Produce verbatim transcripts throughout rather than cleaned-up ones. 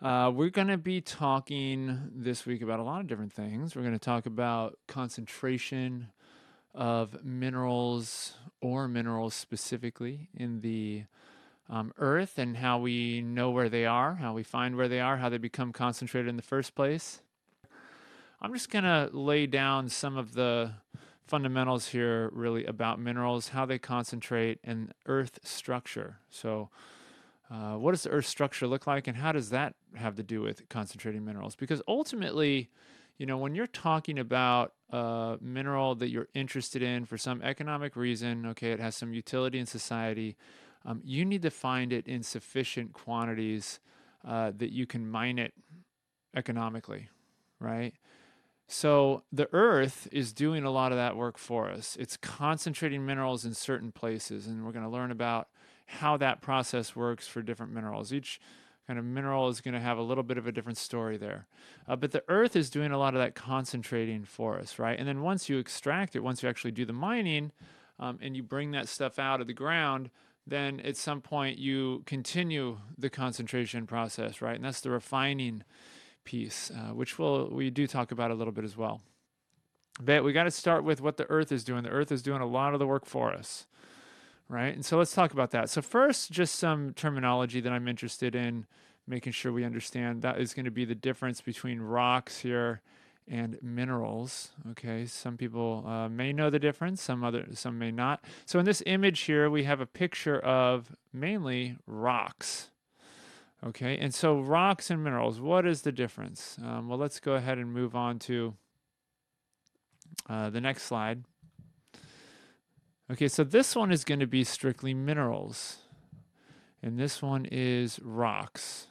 Uh, we're going to be talking this week about a lot of different things. We're going to talk about concentration of minerals or minerals specifically in the um, earth and how we know where they are, how we find where they are, how they become concentrated in the first place. I'm just going to lay down some of the fundamentals here, really, about minerals, how they concentrate, and earth structure. So, uh, what does the Earth's structure look like, and how does that have to do with concentrating minerals? Because ultimately, you know, when you're talking about a mineral that you're interested in for some economic reason, okay, it has some utility in society, um, you need to find it in sufficient quantities uh, that you can mine it economically, right? So the earth is doing a lot of that work for us. It's concentrating minerals in certain places, and we're going to learn about how that process works for different minerals. Each kind of mineral is going to have a little bit of a different story there. Uh, but the earth is doing a lot of that concentrating for us, right? And then once you extract it, once you actually do the mining, um, and you bring that stuff out of the ground, then at some point you continue the concentration process, right? And that's the refining piece, uh, which we'll, we do talk about a little bit as well. But we got to start with what the earth is doing. The earth is doing a lot of the work for us, right? And so let's talk about that. So, first, just some terminology that I'm interested in making sure we understand. That is going to be the difference between rocks here and minerals. Okay, some people uh, may know the difference, some other, some may not. So, in this image here, we have a picture of mainly rocks. Okay, and so rocks and minerals, what is the difference? Um, well, let's go ahead and move on to uh, the next slide. Okay, so this one is going to be strictly minerals, and this one is rocks.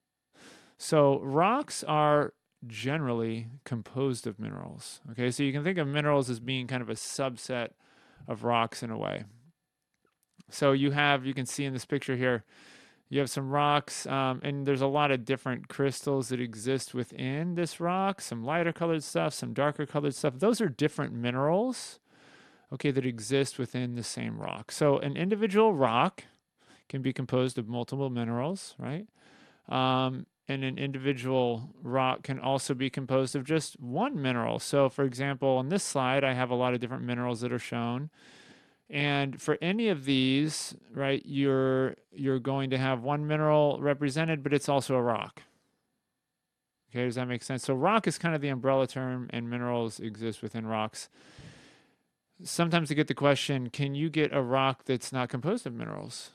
So rocks are generally composed of minerals. Okay, so you can think of minerals as being kind of a subset of rocks in a way. So you have, you can see in this picture here, you have some rocks, um, and there's a lot of different crystals that exist within this rock, some lighter colored stuff, some darker colored stuff. Those are different minerals, okay, that exist within the same rock. So an individual rock can be composed of multiple minerals, right? Um, and an individual rock can also be composed of just one mineral. So, for example, on this slide, I have a lot of different minerals that are shown. And for any of these, right, you're you're going to have one mineral represented, but it's also a rock. Okay, does that make sense? So rock is kind of the umbrella term, and minerals exist within rocks. Sometimes I get the question, can you get a rock that's not composed of minerals?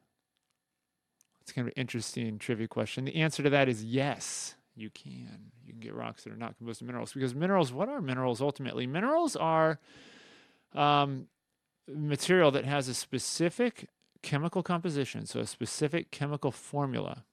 It's kind of an interesting trivia question. The answer to that is yes, you can. You can get rocks that are not composed of minerals, because minerals, what are minerals ultimately? Minerals are um, material that has a specific chemical composition, so a specific chemical formula.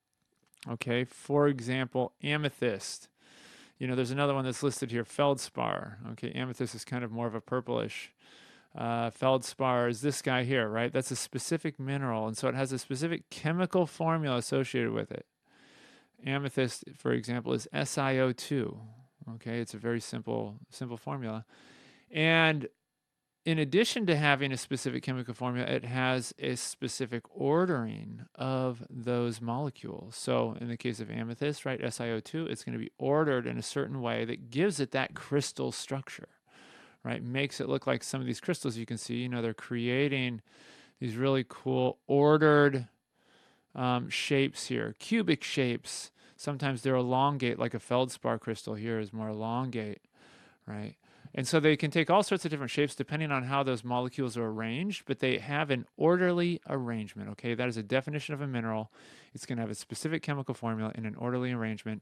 Okay, for example, amethyst. You know, there's another one that's listed here, feldspar. Okay, amethyst is kind of more of a purplish. Uh, feldspar is this guy here, right? That's a specific mineral, and so it has a specific chemical formula associated with it. Amethyst, for example, is S i O two. Okay, it's a very simple, simple formula. And in addition to having a specific chemical formula, it has a specific ordering of those molecules. So in the case of amethyst, right, S i O two, it's going to be ordered in a certain way that gives it that crystal structure, right? Makes it look like some of these crystals you can see, you know, they're creating these really cool ordered um, shapes here, cubic shapes. Sometimes they're elongate, like a feldspar crystal here is more elongate, right? And so they can take all sorts of different shapes depending on how those molecules are arranged, but they have an orderly arrangement, okay? That is a definition of a mineral. It's going to have a specific chemical formula in an orderly arrangement.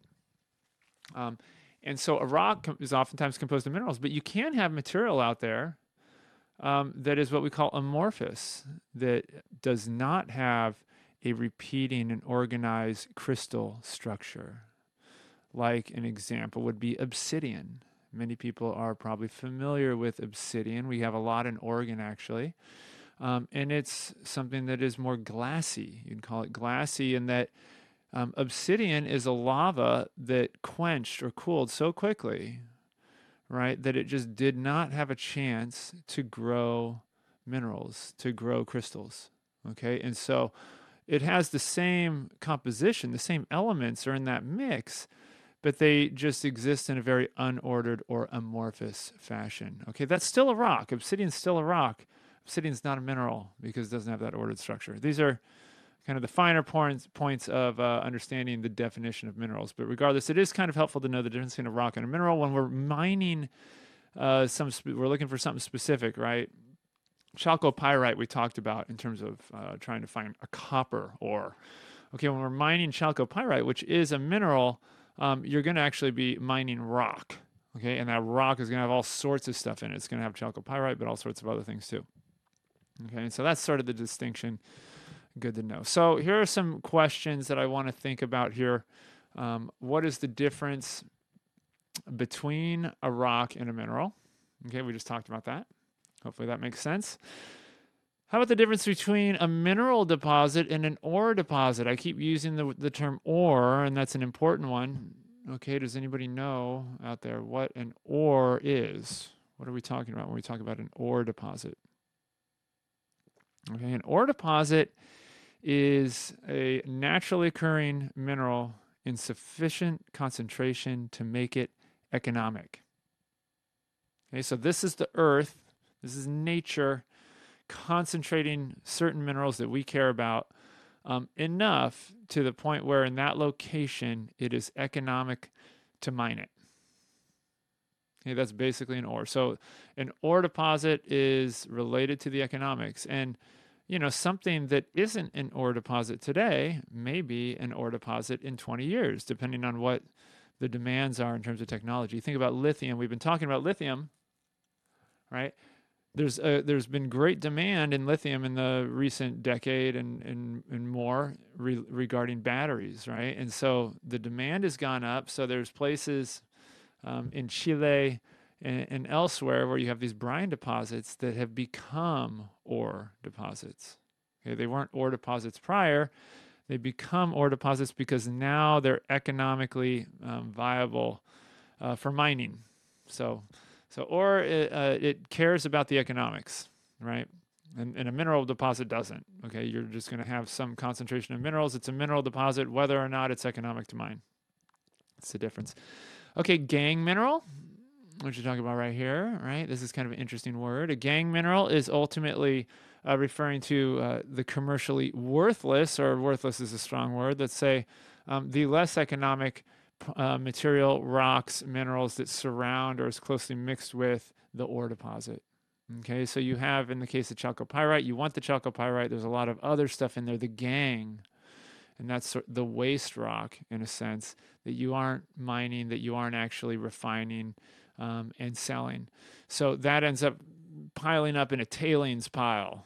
Um, and so a rock is oftentimes composed of minerals, but you can have material out there um, that is what we call amorphous, that does not have a repeating and organized crystal structure. Like an example would be obsidian. Many people are probably familiar with obsidian. We have a lot in Oregon, actually. Um, and it's something that is more glassy. You'd call it glassy in that um, obsidian is a lava that quenched or cooled so quickly, right, that it just did not have a chance to grow minerals, to grow crystals. Okay, and so it has the same composition, the same elements are in that mix, but they just exist in a very unordered or amorphous fashion. Okay, that's still a rock. Obsidian's still a rock. Obsidian's not a mineral because it doesn't have that ordered structure. These are kind of the finer points points of uh, understanding the definition of minerals. But regardless, it is kind of helpful to know the difference between a rock and a mineral when we're mining. Uh, some we're looking for something specific, right? Chalcopyrite we talked about in terms of uh, trying to find a copper ore. Okay, when we're mining chalcopyrite, which is a mineral, um, you're going to actually be mining rock. Okay, and that rock is going to have all sorts of stuff in it. It's going to have chalcopyrite, but all sorts of other things too. Okay, and so that's sort of the distinction. Good to know. So here are some questions that I want to think about here. Um, what is the difference between a rock and a mineral? Okay, we just talked about that. Hopefully that makes sense. How about the difference between a mineral deposit and an ore deposit? I keep using the, the term ore, and that's an important one. Okay, does anybody know out there what an ore is? What are we talking about when we talk about an ore deposit? Okay, an ore deposit is a naturally occurring mineral in sufficient concentration to make it economic. Okay, so this is the earth, this is nature concentrating certain minerals that we care about um, enough to the point where in that location it is economic to mine it. Okay, that's basically an ore. So an ore deposit is related to the economics, and you know, something that isn't an ore deposit today may be an ore deposit in twenty years, depending on what the demands are in terms of technology. Think about lithium. We've been talking about lithium, right? There's a, there's been great demand in lithium in the recent decade and and, and more re regarding batteries, right? And so the demand has gone up. So there's places um, in Chile and, and elsewhere where you have these brine deposits that have become ore deposits. Okay, they weren't ore deposits prior. They become ore deposits because now they're economically um, viable uh, for mining. So, so ore it, uh, it cares about the economics, right? And, and a mineral deposit doesn't. Okay, you're just going to have some concentration of minerals. It's a mineral deposit, whether or not it's economic to mine. That's the difference. Okay, gangue mineral, what you're talking about right here, right? This is kind of an interesting word. A gangue mineral is ultimately uh, referring to uh, the commercially worthless, or worthless is a strong word, let's say um, the less economic uh, material, rocks, minerals that surround or is closely mixed with the ore deposit. Okay, so you have, in the case of chalcopyrite, you want the chalcopyrite. There's a lot of other stuff in there, the gangue, and that's the waste rock, in a sense, that you aren't mining, that you aren't actually refining um, and selling. So that ends up piling up in a tailings pile,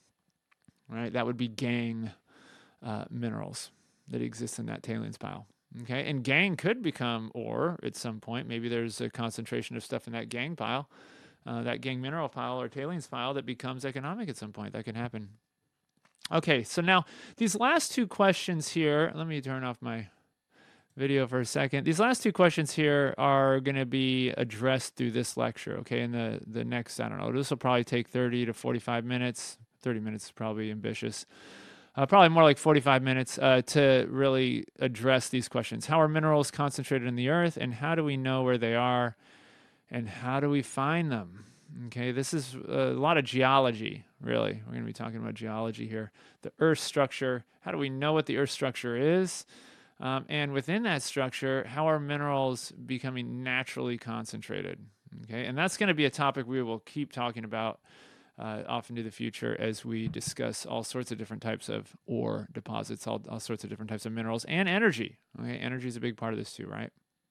right? That would be gangue uh, minerals that exist in that tailings pile. Okay, and gangue could become ore at some point. Maybe there's a concentration of stuff in that gangue pile, uh, that gangue mineral pile or tailings pile that becomes economic at some point. That can happen. Okay, so now these last two questions here, let me turn off my video for a second. These last two questions here are going to be addressed through this lecture, okay? And the, the next, I don't know, this will probably take thirty to forty-five minutes. thirty minutes is probably ambitious. Uh, probably more like forty-five minutes uh, to really address these questions. How are minerals concentrated in the earth, and how do we know where they are, and how do we find them? Okay, this is a lot of geology, really. We're going to be talking about geology here. The earth structure, how do we know what the earth structure is? Um, and within that structure, how are minerals becoming naturally concentrated? Okay, and that's going to be a topic we will keep talking about uh, off into the future as we discuss all sorts of different types of ore deposits, all, all sorts of different types of minerals, and energy. Okay, energy is a big part of this too, right?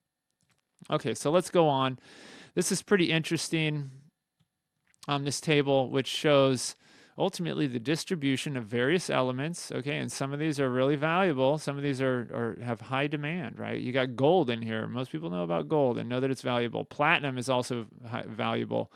Okay, so let's go on. This is pretty interesting on this table, which shows ultimately the distribution of various elements. Okay, and some of these are really valuable. Some of these are, are have high demand, right? You got gold in here. Most people know about gold and know that it's valuable. Platinum is also high, valuable.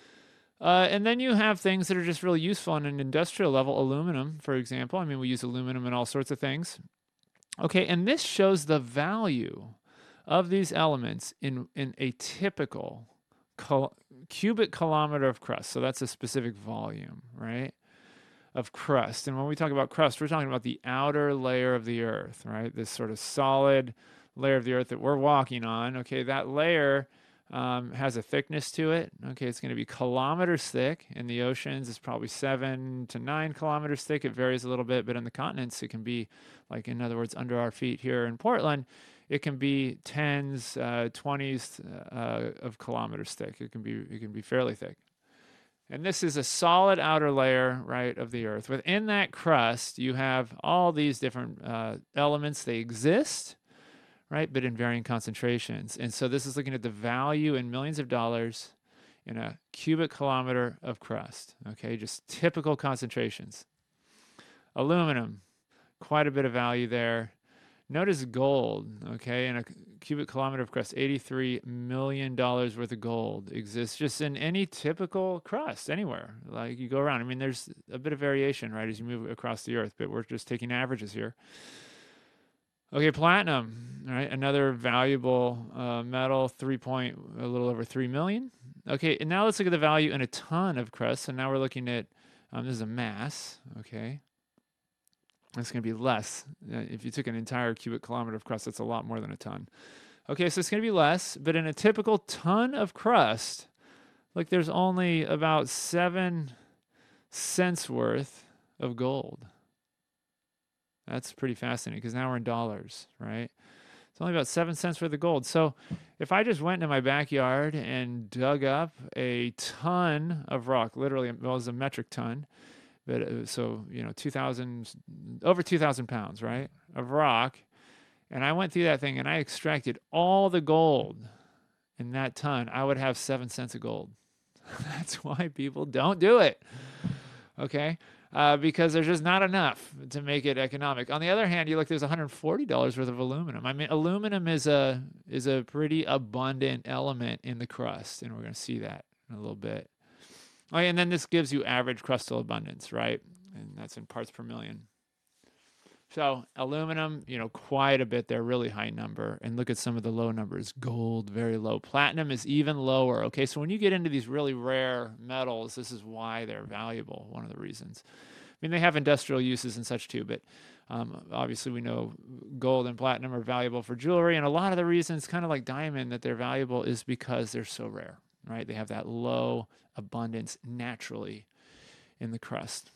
Uh, and then you have things that are just really useful on an industrial level. Aluminum, for example. I mean, we use aluminum in all sorts of things. Okay, and this shows the value of these elements in, in a typical cubic kilometer of crust. So that's a specific volume, right? of crust. And when we talk about crust, we're talking about the outer layer of the earth, right? This sort of solid layer of the earth that we're walking on. Okay, that layer um, has a thickness to it. Okay, it's going to be kilometers thick. In the oceans, it's probably seven to nine kilometers thick. It varies a little bit, but in the continents, it can be, like, in other words, under our feet here in Portland, it can be tens, uh, twenties uh, of kilometers thick. It can be, it can be fairly thick. And this is a solid outer layer, right, of the earth. Within that crust, you have all these different uh, elements. They exist, right, but in varying concentrations. And so this is looking at the value in millions of dollars in a cubic kilometer of crust, okay, just typical concentrations. Aluminum, quite a bit of value there. Notice gold, okay, in a cubic kilometer of crust, eighty-three million dollars worth of gold exists just in any typical crust anywhere. Like, you go around. I mean, there's a bit of variation, right, as you move across the earth, but we're just taking averages here. Okay, platinum, right, another valuable uh, metal, three point, a little over three million. Okay, and now let's look at the value in a ton of crust. So now we're looking at, um, this is a mass, okay. It's going to be less. Uh, If you took an entire cubic kilometer of crust, that's a lot more than a ton. Okay, so it's going to be less, but in a typical ton of crust, like, there's only about seven cents worth of gold. That's pretty fascinating because now we're in dollars, right? It's only about seven cents worth of gold. So if I just went into my backyard and dug up a ton of rock, literally, well, it was a metric ton, but uh, so, you know, two thousand, over two thousand pounds, right, of rock. And I went through that thing and I extracted all the gold in that ton. I would have seven cents of gold. That's why people don't do it. Okay. Uh, because there's just not enough to make it economic. On the other hand, you look, there's one hundred forty dollars worth of aluminum. I mean, aluminum is a, is a pretty abundant element in the crust. And we're going to see that in a little bit. Oh, and then this gives you average crustal abundance, right? And that's in parts per million. So aluminum, you know, quite a bit there, really high number. And look at some of the low numbers. Gold, very low. Platinum is even lower. Okay, so when you get into these really rare metals, this is why they're valuable, one of the reasons. I mean, they have industrial uses and such too, but um, obviously we know gold and platinum are valuable for jewelry. And a lot of the reasons, kind of like diamond, that they're valuable is because they're so rare, right? They have that low abundance naturally in the crust.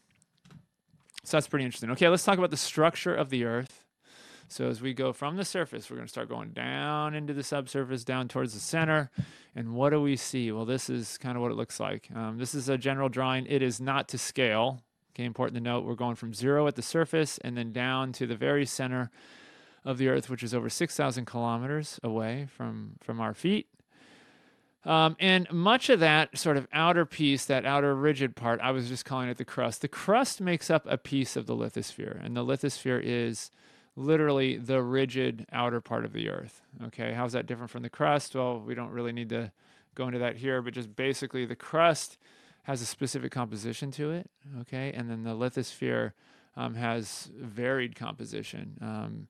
So that's pretty interesting. Okay, let's talk about the structure of the earth. So as we go from the surface, we're going to start going down into the subsurface, down towards the center. And what do we see? Well, this is kind of what it looks like. Um, this is a general drawing. It is not to scale. Okay, important to note, we're going from zero at the surface and then down to the very center of the earth, which is over six thousand kilometers away from, from our feet. Um, and much of that sort of outer piece, that outer rigid part, I was just calling it the crust. The crust makes up a piece of the lithosphere, and the lithosphere is literally the rigid outer part of the earth. Okay, how's that different from the crust? Well, we don't really need to go into that here, but just basically the crust has a specific composition to it, okay, and then the lithosphere um, has varied composition. Um,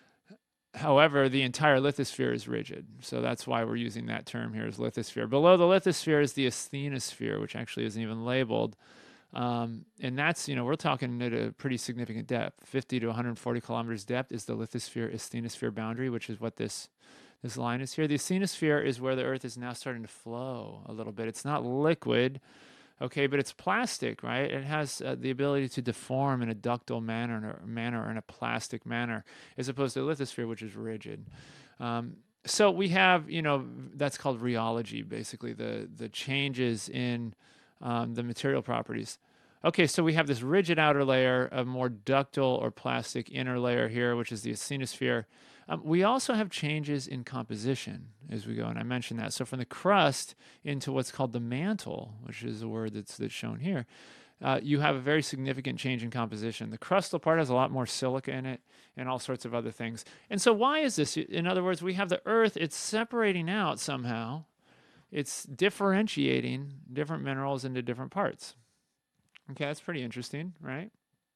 However, the entire lithosphere is rigid, so that's why we're using that term here as lithosphere. Below the lithosphere is the asthenosphere, which actually isn't even labeled, um, and that's, you know, we're talking at a pretty significant depth. fifty to one hundred forty kilometers depth is the lithosphere asthenosphere boundary, which is what this this line is here. The asthenosphere is where the Earth is now starting to flow a little bit. It's not liquid. Okay, but it's plastic, right? It has uh, the ability to deform in a ductile manner, manner or in a plastic manner, as opposed to the lithosphere, which is rigid. Um, so we have, you know, that's called rheology, basically, the, the changes in um, the material properties. Okay, so we have this rigid outer layer, a more ductile or plastic inner layer here, which is the asthenosphere. Um, we also have changes in composition as we go, and I mentioned that. So from the crust into what's called the mantle, which is a word that's, that's shown here, uh, you have a very significant change in composition. The crustal part has a lot more silica in it and all sorts of other things. And so why is this? In other words, we have the Earth, it's separating out somehow. It's differentiating different minerals into different parts. Okay, that's pretty interesting, right?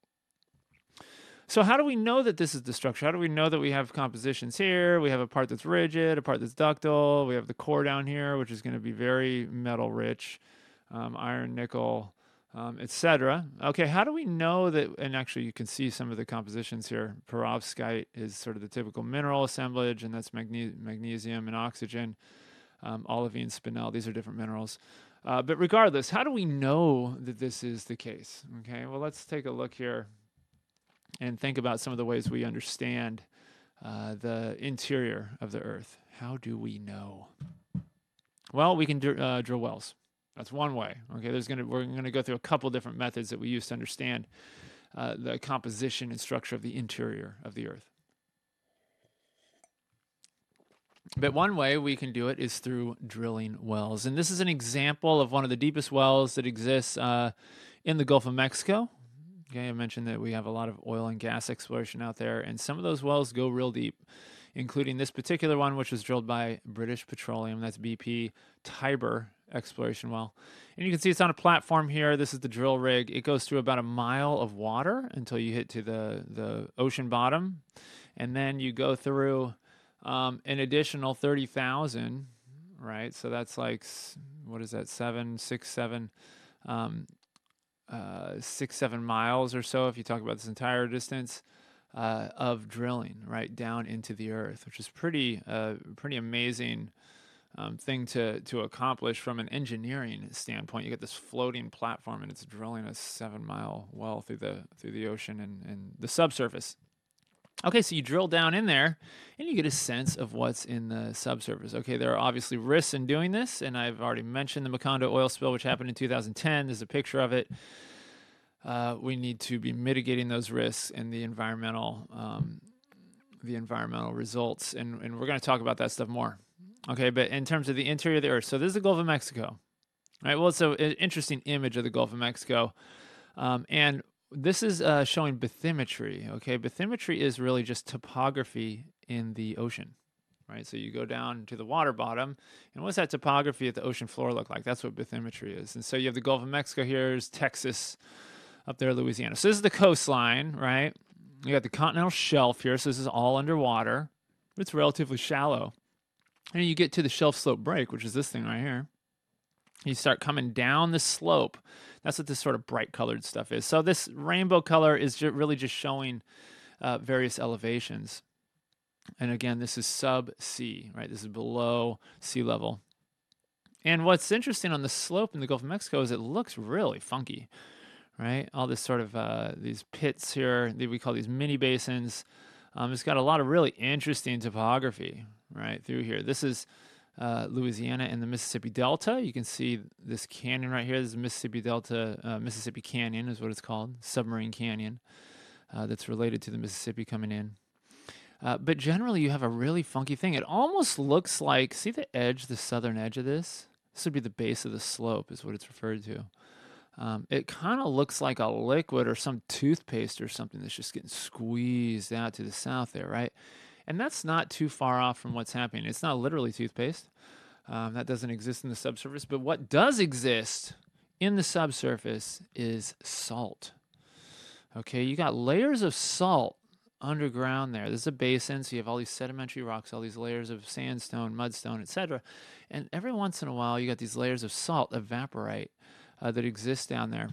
So how do we know that this is the structure? How do we know that we have compositions here? We have a part that's rigid, a part that's ductile. We have the core down here, which is going to be very metal rich, um, iron, nickel, um, et cetera. Okay, how do we know that? And actually, you can see some of the compositions here. Perovskite is sort of the typical mineral assemblage, and that's magne- magnesium and oxygen. Um, olivine, spinel, these are different minerals. Uh, but regardless, how do we know that this is the case? Okay, well, let's take a look here and think about some of the ways we understand uh, the interior of the Earth. How do we know? Well, we can dr- uh, drill wells. That's one way. Okay, there's gonna we're gonna go through a couple different methods that we use to understand uh, the composition and structure of the interior of the Earth. But one way we can do it is through drilling wells, and this is an example of one of the deepest wells that exists uh, in the Gulf of Mexico. Okay, I mentioned that we have a lot of oil and gas exploration out there, and some of those wells go real deep, including this particular one, which was drilled by British Petroleum. That's B P Tiber exploration well. And you can see it's on a platform here. This is the drill rig. It goes through about a mile of water until you hit to the, the ocean bottom. And then you go through um, an additional thirty thousand, right? So that's like, what is that, seven, six, seven, um, uh, six, seven miles or so if you talk about this entire distance. Uh, of drilling right down into the earth, which is pretty, uh, pretty amazing um, thing to to accomplish from an engineering standpoint. You get this floating platform, and it's drilling a seven-mile well through the through the ocean and, and the subsurface. Okay, so you drill down in there, and you get a sense of what's in the subsurface. Okay, there are obviously risks in doing this, and I've already mentioned the Macondo oil spill, which happened in two thousand ten. There's a picture of it. Uh, we need to be mitigating those risks and the environmental um, the environmental results, and, and we're going to talk about that stuff more. Okay, but in terms of the interior of the Earth, so this is the Gulf of Mexico, right? Well, it's a, an interesting image of the Gulf of Mexico, um, and this is uh, showing bathymetry. Okay, bathymetry is really just topography in the ocean, right? So you go down to the water bottom, and what's that topography at the ocean floor look like? That's what bathymetry is. And so you have the Gulf of Mexico. Here's Texas, up there, Louisiana. So this is the coastline, right? You got the continental shelf here. So this is all underwater. It's relatively shallow. And you get to the shelf slope break, which is this thing right here. You start coming down the slope. That's what this sort of bright colored stuff is. So this rainbow color is ju- really just showing uh, various elevations. And again, this is sub-sea, right? This is below sea level. And what's interesting on the slope in the Gulf of Mexico is it looks really funky, right? All this sort of uh, these pits here that we call these mini basins. Um, it's got a lot of really interesting topography right through here. This is uh, Louisiana and the Mississippi Delta. You can see this canyon right here. This is Mississippi Delta, uh, Mississippi Canyon is what it's called, submarine canyon uh, that's related to the Mississippi coming in. Uh, but generally, you have a really funky thing. It almost looks like, see the edge, the southern edge of this? This would be the base of the slope is what it's referred to. Um, it kind of looks like a liquid or some toothpaste or something that's just getting squeezed out to the south there, right? And that's not too far off from what's happening. It's not literally toothpaste. Um, that doesn't exist in the subsurface. But what does exist in the subsurface is salt. Okay, you got layers of salt underground there. This is a basin, so you have all these sedimentary rocks, all these layers of sandstone, mudstone, et cetera. And every once in a while, you got these layers of salt evaporate. Uh, that exists down there.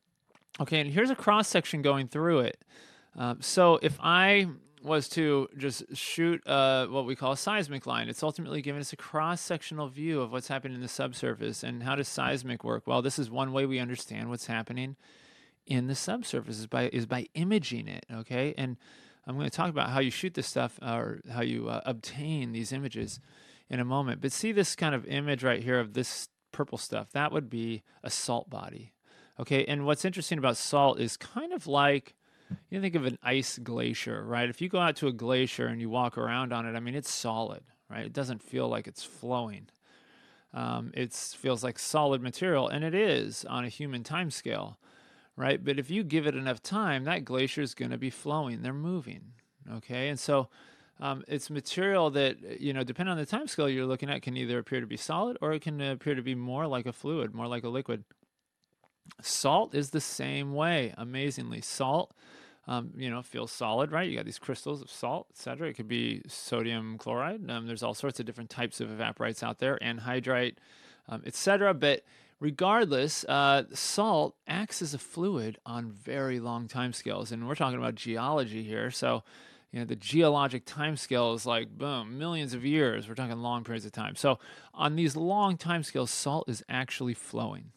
Okay, and here's a cross section going through it. Uh, so if I was to just shoot uh, what we call a seismic line, it's ultimately giving us a cross-sectional view of what's happening in the subsurface. And how does seismic work? Well, this is one way we understand what's happening in the subsurface is by is by imaging it. Okay, and I'm going to talk about how you shoot this stuff or how you uh, obtain these images in a moment. But see this kind of image right here of this purple stuff, that would be a salt body. Okay, and what's interesting about salt is kind of like, you think of an ice glacier, right? If you go out to a glacier and you walk around on it, I mean, it's solid, right? It doesn't feel like it's flowing. Um, it feels like solid material, and it is on a human time scale, right? But if you give it enough time, that glacier is going to be flowing. They're moving, okay? And so Um, it's material that, you know, depending on the time scale you're looking at, can either appear to be solid or it can appear to be more like a fluid, more like a liquid. Salt is the same way, amazingly. Salt, um, you know, feels solid, right? You got these crystals of salt, et cetera. It could be sodium chloride. Um, there's all sorts of different types of evaporites out there, anhydrite, um, et cetera. But Regardless, uh, salt acts as a fluid on very long timescales, and we're talking about geology here. So, you know, the geologic timescale is like boom, millions of years. We're talking long periods of time. So, on these long timescales, salt is actually flowing,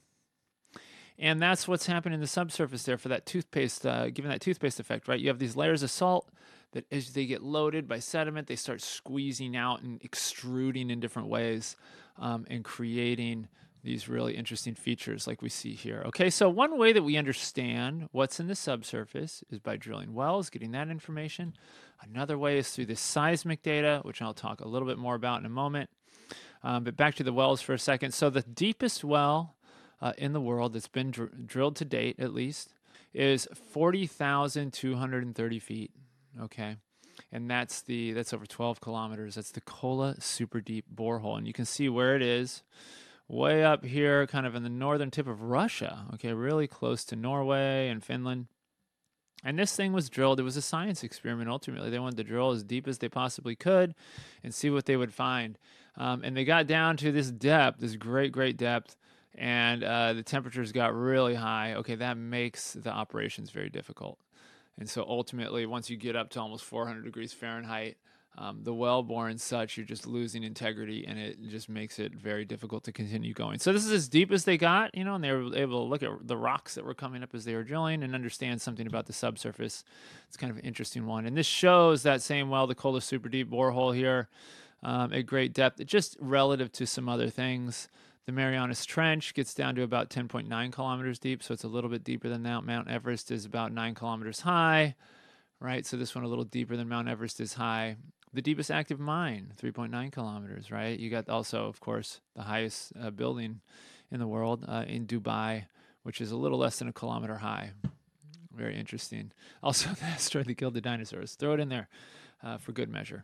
and that's what's happening in the subsurface there for that toothpaste, uh, giving that toothpaste effect, right? You have these layers of salt that, as they get loaded by sediment, they start squeezing out and extruding in different ways, um, and creating these really interesting features like we see here. Okay, so one way that we understand what's in the subsurface is by drilling wells, getting that information. Another way is through the seismic data, which I'll talk a little bit more about in a moment. Um, but back to the wells for a second. So the deepest well uh, in the world that's been dr- drilled to date, at least, is forty thousand two hundred thirty feet. Okay, and that's the that's over twelve kilometers. That's the Kola Super Deep borehole, and you can see where it is. Way up here, kind of in the northern tip of Russia, okay, really close to Norway and Finland. And this thing was drilled. It was a science experiment, ultimately. They wanted to drill as deep as they possibly could and see what they would find. Um, and they got down to this depth, this great, great depth, and uh, the temperatures got really high. Okay, that makes the operations very difficult. And so ultimately, once you get up to almost four hundred degrees Fahrenheit, Um, the wellbore and such, you're just losing integrity, and it just makes it very difficult to continue going. So this is as deep as they got, you know, and they were able to look at the rocks that were coming up as they were drilling and understand something about the subsurface. It's kind of an interesting one. And this shows that same well, the Kola Super Deep borehole here, um, at great depth, just relative to some other things. The Marianas Trench gets down to about ten point nine kilometers deep, so it's a little bit deeper than that. Mount Everest is about nine kilometers high, right? So this one a little deeper than Mount Everest is high. The deepest active mine, three point nine kilometers, right? You got also, of course, the highest uh, building in the world uh, in Dubai, which is a little less than a kilometer high. Very interesting. Also, the asteroid that killed the dinosaurs. Throw it in there uh, for good measure.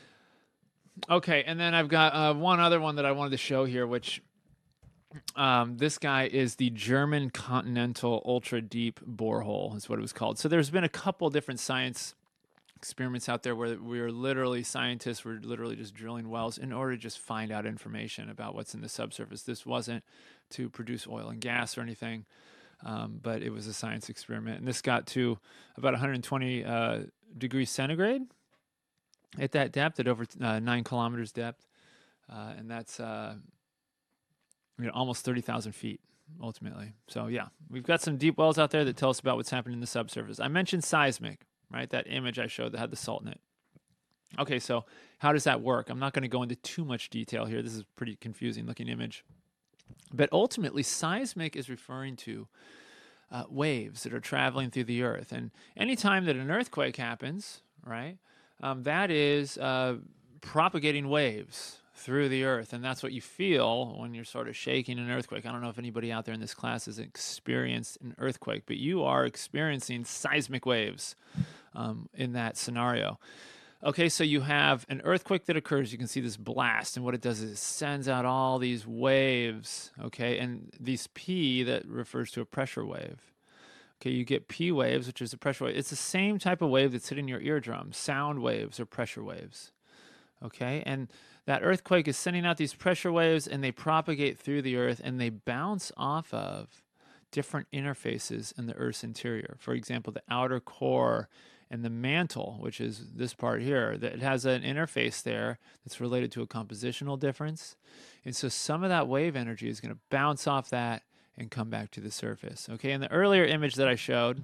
Okay, and then I've got uh, one other one that I wanted to show here, which um, this guy is the German Continental Ultra Deep Borehole, is what it was called. So there's been a couple different science experiments out there where we are literally scientists were literally just drilling wells in order to just find out information about what's in the subsurface. This wasn't to produce oil and gas or anything, um, but it was a science experiment. And this got to about one hundred twenty uh, degrees centigrade at that depth, at over uh, nine kilometers depth, uh, and that's uh, you know, almost thirty thousand feet ultimately. So yeah, we've got some deep wells out there that tell us about what's happening in the subsurface. I mentioned seismic, right? That image I showed that had the salt in it. Okay, so how does that work? I'm not going to go into too much detail here. This is a pretty confusing looking image. But ultimately, seismic is referring to uh, waves that are traveling through the earth. And anytime that an earthquake happens, right, um, that is uh, propagating waves through the earth. And that's what you feel when you're sort of shaking an earthquake. I don't know if anybody out there in this class has experienced an earthquake, but you are experiencing seismic waves um, in that scenario. Okay, so you have an earthquake that occurs. You can see this blast, and what it does is it sends out all these waves, okay, and these P, that refers to a pressure wave. Okay, you get P waves, which is a pressure wave. It's the same type of wave that's hitting your eardrum. Sound waves or pressure waves, okay, and that earthquake is sending out these pressure waves, and they propagate through the earth, and they bounce off of different interfaces in the Earth's interior. For example, the outer core and the mantle, which is this part here, that it has an interface there that's related to a compositional difference. And so some of that wave energy is going to bounce off that and come back to the surface. Okay, in the earlier image that I showed,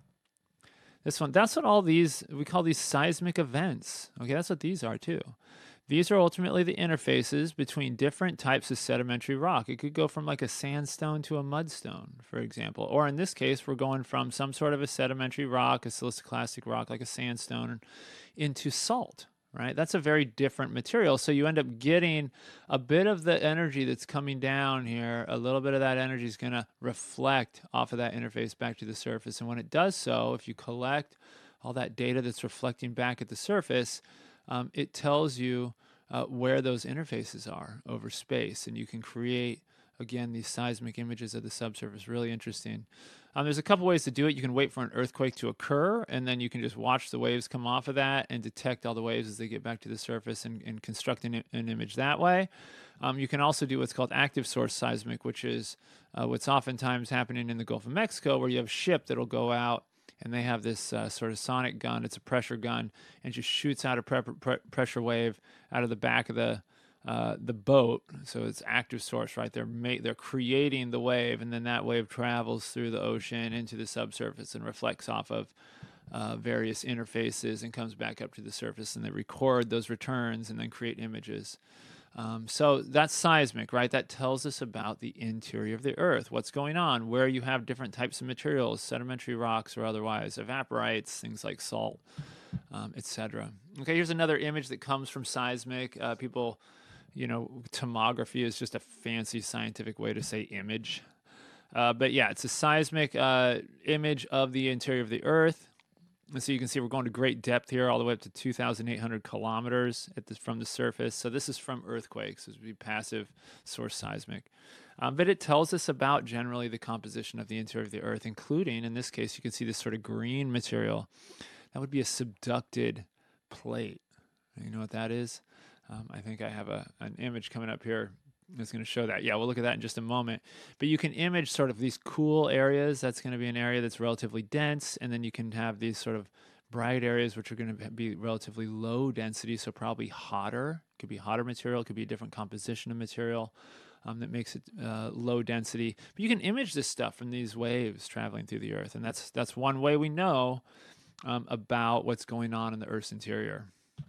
this one, that's what all these, we call these seismic events. Okay, that's what these are too. These are ultimately the interfaces between different types of sedimentary rock. It could go from like a sandstone to a mudstone, for example. Or in this case, we're going from some sort of a sedimentary rock, a siliciclastic rock like a sandstone, into salt, right? That's a very different material. So you end up getting a bit of the energy that's coming down here. A little bit of that energy is going to reflect off of that interface back to the surface. And when it does so, if you collect all that data that's reflecting back at the surface, Um, it tells you uh, where those interfaces are over space, and you can create again, these seismic images of the subsurface. Really interesting. Um, there's a couple ways to do it. You can wait for an earthquake to occur, and then you can just watch the waves come off of that and detect all the waves as they get back to the surface and, and construct an, an image that way. Um, you can also do what's called active source seismic, which is uh, what's oftentimes happening in the Gulf of Mexico, where you have a ship that'll go out and they have this uh, sort of sonic gun. It's a pressure gun, and just shoots out a pre- pre- pressure wave out of the back of the uh, the boat. So it's active source, right? They're ma- they're creating the wave, and then that wave travels through the ocean into the subsurface and reflects off of uh, various interfaces and comes back up to the surface, and they record those returns and then create images. Um, so that's seismic, right? That tells us about the interior of the earth, what's going on, where you have different types of materials, sedimentary rocks or otherwise, evaporites, things like salt, um, et cetera. Okay, here's another image that comes from seismic. Uh, people, you know, tomography is just a fancy scientific way to say image. Uh, but yeah, it's a seismic uh, image of the interior of the earth. And so you can see we're going to great depth here, all the way up to two thousand eight hundred kilometers at the, from the surface. So this is from earthquakes. This would be passive source seismic. Um, but it tells us about generally the composition of the interior of the earth, including, in this case, you can see this sort of green material. That would be a subducted plate. You know what that is? Um, I think I have a, an image coming up here that's going to show that. Yeah, we'll look at that in just a moment. But you can image sort of these cool areas. That's going to be an area that's relatively dense. And then you can have these sort of bright areas, which are going to be relatively low density, so probably hotter. It could be hotter material. It could be a different composition of material um, that makes it uh, low density. But you can image this stuff from these waves traveling through the earth. And that's, that's one way we know um, about what's going on in the Earth's interior.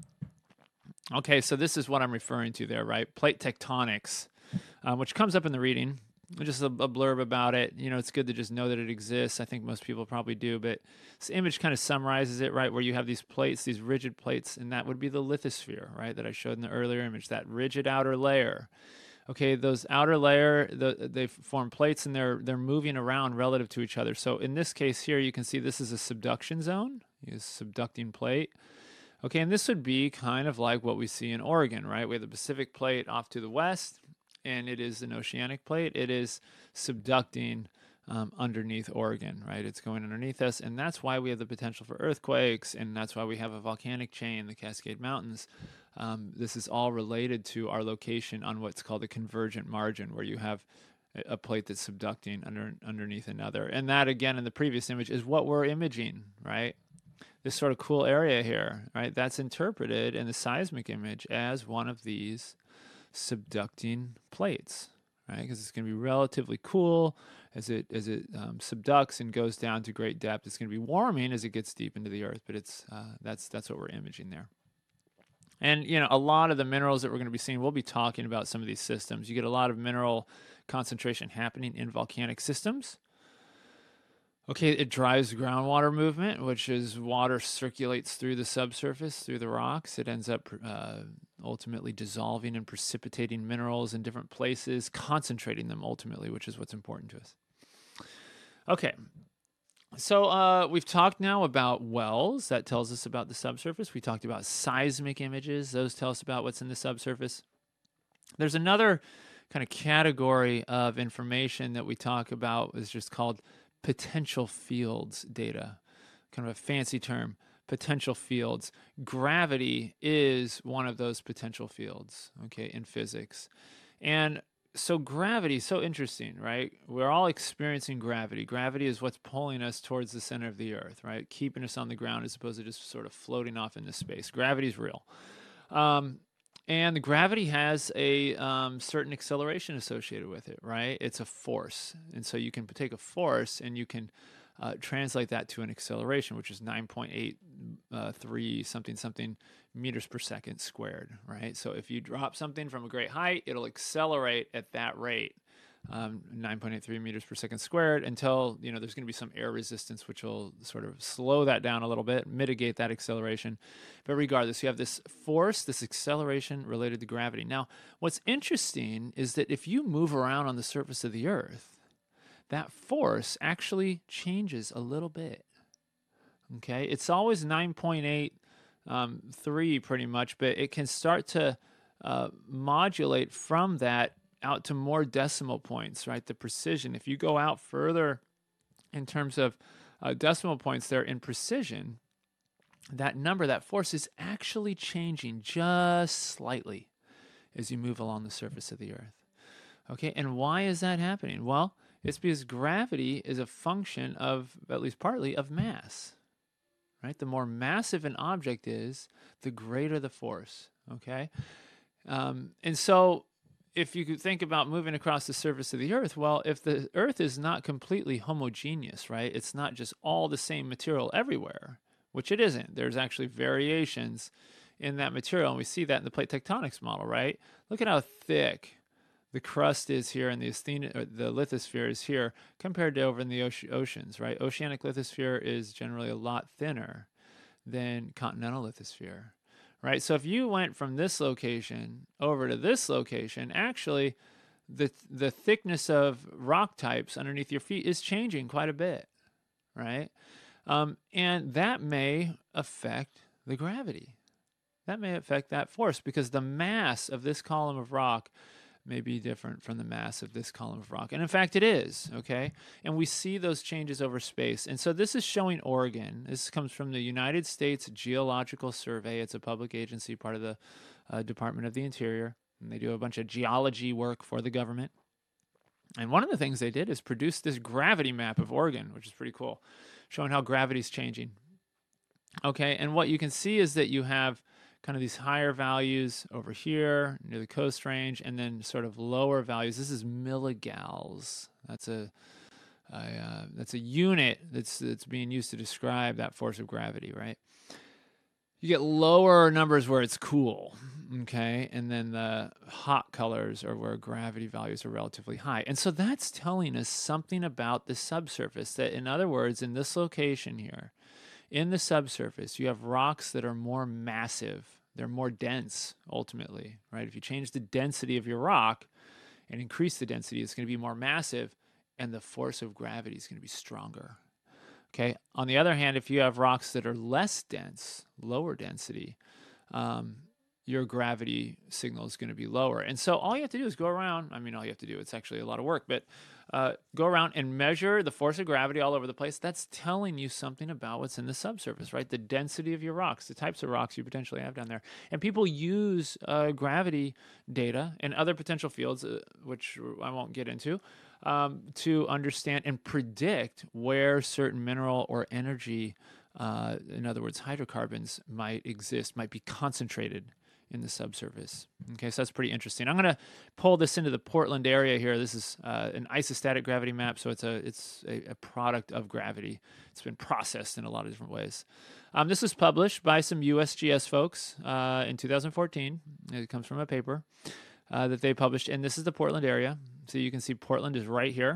Okay, so this is what I'm referring to there, right? Plate tectonics. Um, which comes up in the reading, just a, a blurb about it. You know, it's good to just know that it exists. I think most people probably do, but this image kind of summarizes it, right? Where you have these plates, these rigid plates, and that would be the lithosphere, right? That I showed in the earlier image, that rigid outer layer. Okay, those outer layer, the, they form plates, and they're they're moving around relative to each other. So in this case here, you can see this is a subduction zone, a subducting plate. Okay, and this would be kind of like what we see in Oregon, right? We have the Pacific plate off to the west, and it is an oceanic plate. It is subducting um, underneath Oregon, right? It's going underneath us, and that's why we have the potential for earthquakes, and that's why we have a volcanic chain, the Cascade Mountains. Um, this is all related to our location on what's called a convergent margin, where you have a plate that's subducting under, underneath another. And that, again, in the previous image, is what we're imaging, right? This sort of cool area here, right? That's interpreted in the seismic image as one of these subducting plates, right? Because it's going to be relatively cool as it as it um, subducts and goes down to great depth. It's going to be warming as it gets deep into the earth, but it's uh, that's that's what we're imaging there. And you know, a lot of the minerals that we're going to be seeing, we'll be talking about some of these systems. You get a lot of mineral concentration happening in volcanic systems. Okay, it drives groundwater movement, which is water circulates through the subsurface, through the rocks. It ends up uh, ultimately dissolving and precipitating minerals in different places, concentrating them ultimately, which is what's important to us. Okay, so uh, we've talked now about wells. That tells us about the subsurface. We talked about seismic images. Those tell us about what's in the subsurface. There's another kind of category of information that we talk about is just called potential fields data, kind of a fancy term, potential fields. Gravity is one of those potential fields, okay, in physics. And so gravity is so interesting, right? We're all experiencing gravity. Gravity is what's pulling us towards the center of the earth, right? Keeping us on the ground as opposed to just sort of floating off into space. Gravity is real. Um, And the gravity has a um, certain acceleration associated with it, right? It's a force. And so you can take a force and you can uh, translate that to an acceleration, which is nine point eight three something something meters per second squared, right? So if you drop something from a great height, it'll accelerate at that rate. Um, nine point eight three meters per second squared until, you know, there's going to be some air resistance, which will sort of slow that down a little bit, mitigate that acceleration. But regardless, you have this force, this acceleration related to gravity. Now, what's interesting is that if you move around on the surface of the earth, that force actually changes a little bit. Okay, it's always nine point eight three um, pretty much, but it can start to uh, modulate from that out to more decimal points, right? The precision. If you go out further in terms of uh, decimal points there in precision, that number, that force is actually changing just slightly as you move along the surface of the Earth. Okay, and why is that happening? Well, it's because gravity is a function of, at least partly, of mass, right? The more massive an object is, the greater the force, okay? Um, and so if you could think about moving across the surface of the Earth, well, if the Earth is not completely homogeneous, right? It's not just all the same material everywhere, which it isn't. There's actually variations in that material, and we see that in the plate tectonics model, right? Look at how thick the crust is here, and the asthena, or the lithosphere is here, compared to over in the oceans, right? Oceanic lithosphere is generally a lot thinner than continental lithosphere, right? So if you went from this location over to this location, actually, the the thickness of rock types underneath your feet is changing quite a bit, right? Um, and that may affect the gravity. That may affect that force because the mass of this column of rock may be different from the mass of this column of rock. And in fact, it is, okay? And we see those changes over space. And so this is showing Oregon. This comes from the United States Geological Survey. It's a public agency, part of the uh, Department of the Interior. And they do a bunch of geology work for the government. And one of the things they did is produce this gravity map of Oregon, which is pretty cool, showing how gravity is changing. Okay, and what you can see is that you have kind of these higher values over here near the coast range, and then sort of lower values. This is milligals. That's a, a uh, that's a unit that's that's being used to describe that force of gravity, right? You get lower numbers where it's cool, okay, and then the hot colors are where gravity values are relatively high. And so that's telling us something about the subsurface. That, in other words, in this location here, in the subsurface, you have rocks that are more massive. They're more dense, ultimately, right? If you change the density of your rock and increase the density, it's going to be more massive, and the force of gravity is going to be stronger, okay? On the other hand, if you have rocks that are less dense, lower density, um, your gravity signal is going to be lower. And so all you have to do is go around. I mean, all you have to do, it's actually a lot of work, but uh, go around and measure the force of gravity all over the place. That's telling you something about what's in the subsurface, right? The density of your rocks, the types of rocks you potentially have down there. And people use uh, gravity data and other potential fields, uh, which I won't get into, um, to understand and predict where certain mineral or energy, uh, in other words, hydrocarbons, might exist, might be concentrated in the subsurface. Okay, so that's pretty interesting. I'm going to pull this into the Portland area here. This is uh, an isostatic gravity map, so it's a it's a, a product of gravity. It's been processed in a lot of different ways. Um, this was published by some U S G S folks uh, in two thousand fourteen. It comes from a paper uh, that they published, and this is the Portland area. So you can see Portland is right here.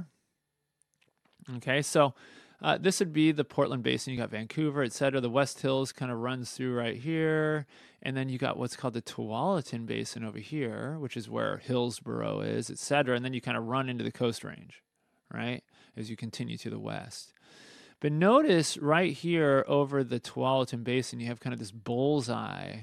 Okay, so uh, this would be the Portland Basin. You got Vancouver, et cetera. The West Hills kind of runs through right here. And then you got what's called the Tualatin Basin over here, which is where Hillsborough is, et cetera. And then you kind of run into the Coast Range, right, as you continue to the west. But notice right here over the Tualatin Basin, you have kind of this bullseye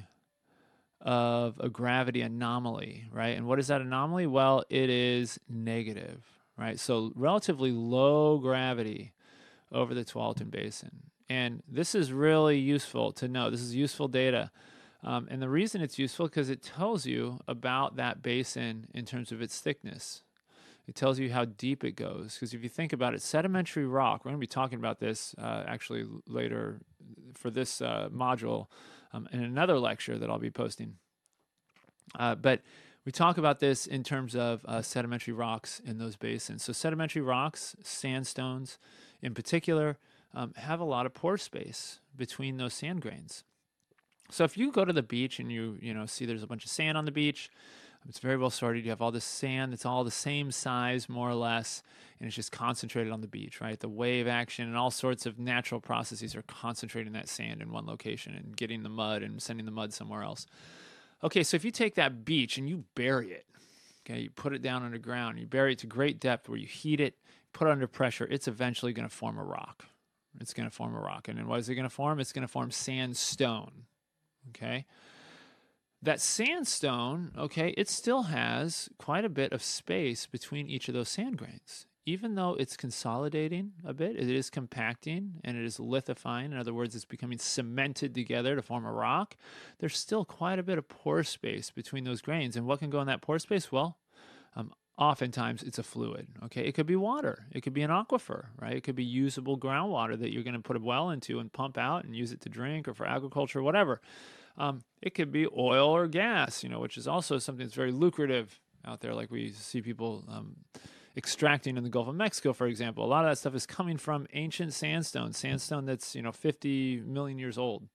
of a gravity anomaly, right? And what is that anomaly? Well, it is negative, right? So relatively low gravity over the Tualatin Basin. And this is really useful to know. This is useful data. Um, and the reason it's useful because it tells you about that basin in terms of its thickness. It tells you how deep it goes. Because if you think about it, sedimentary rock, we're going to be talking about this uh, actually later for this uh, module um, in another lecture that I'll be posting. Uh, but we talk about this in terms of uh, sedimentary rocks in those basins. So sedimentary rocks, sandstones in particular, um, have a lot of pore space between those sand grains. So if you go to the beach and you you know see there's a bunch of sand on the beach, it's very well sorted. You have all this sand. It's all the same size, more or less, and it's just concentrated on the beach, right? The wave action and all sorts of natural processes are concentrating that sand in one location and getting the mud and sending the mud somewhere else. Okay, so if you take that beach and you bury it, okay, you put it down underground, you bury it to great depth where you heat it, put it under pressure, it's eventually going to form a rock. It's going to form a rock. And then what is it going to form? It's going to form sandstone, okay? That sandstone, okay, it still has quite a bit of space between each of those sand grains. Even though it's consolidating a bit, it is compacting and it is lithifying. In other words, it's becoming cemented together to form a rock. There's still quite a bit of pore space between those grains. And what can go in that pore space? Well, um, oftentimes it's a fluid, okay? It could be water. It could be an aquifer, right? It could be usable groundwater that you're going to put a well into and pump out and use it to drink or for agriculture or whatever. Um, it could be oil or gas, you know, which is also something that's very lucrative out there, like we see people um, extracting in the Gulf of Mexico, for example. A lot of that stuff is coming from ancient sandstone, sandstone that's, you know, fifty million years old.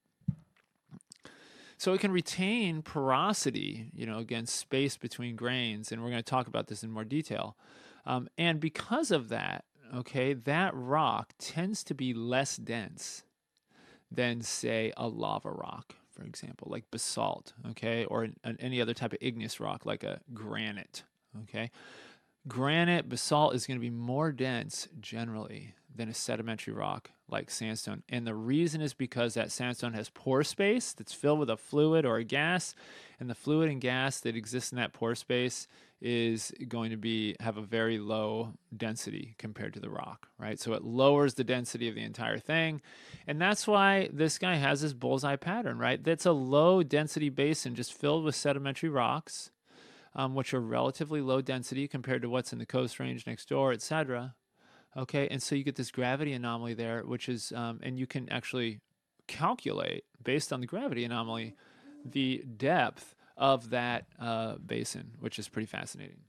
So it can retain porosity, you know, against space between grains, and we're going to talk about this in more detail. Um, and because of that, okay, that rock tends to be less dense than, say, a lava rock, for example, like basalt, okay, or an, an, any other type of igneous rock, like a granite, okay. Granite, basalt is going to be more dense generally than a sedimentary rock like sandstone. And the reason is because that sandstone has pore space that's filled with a fluid or a gas, and the fluid and gas that exists in that pore space is going to be have a very low density compared to the rock, right? So it lowers the density of the entire thing. And that's why this guy has this bullseye pattern, right? That's a low density basin just filled with sedimentary rocks, um, which are relatively low density compared to what's in the Coast Range next door, et cetera. Okay, and so you get this gravity anomaly there, which is, um, and you can actually calculate based on the gravity anomaly the depth of that uh, basin, which is pretty fascinating.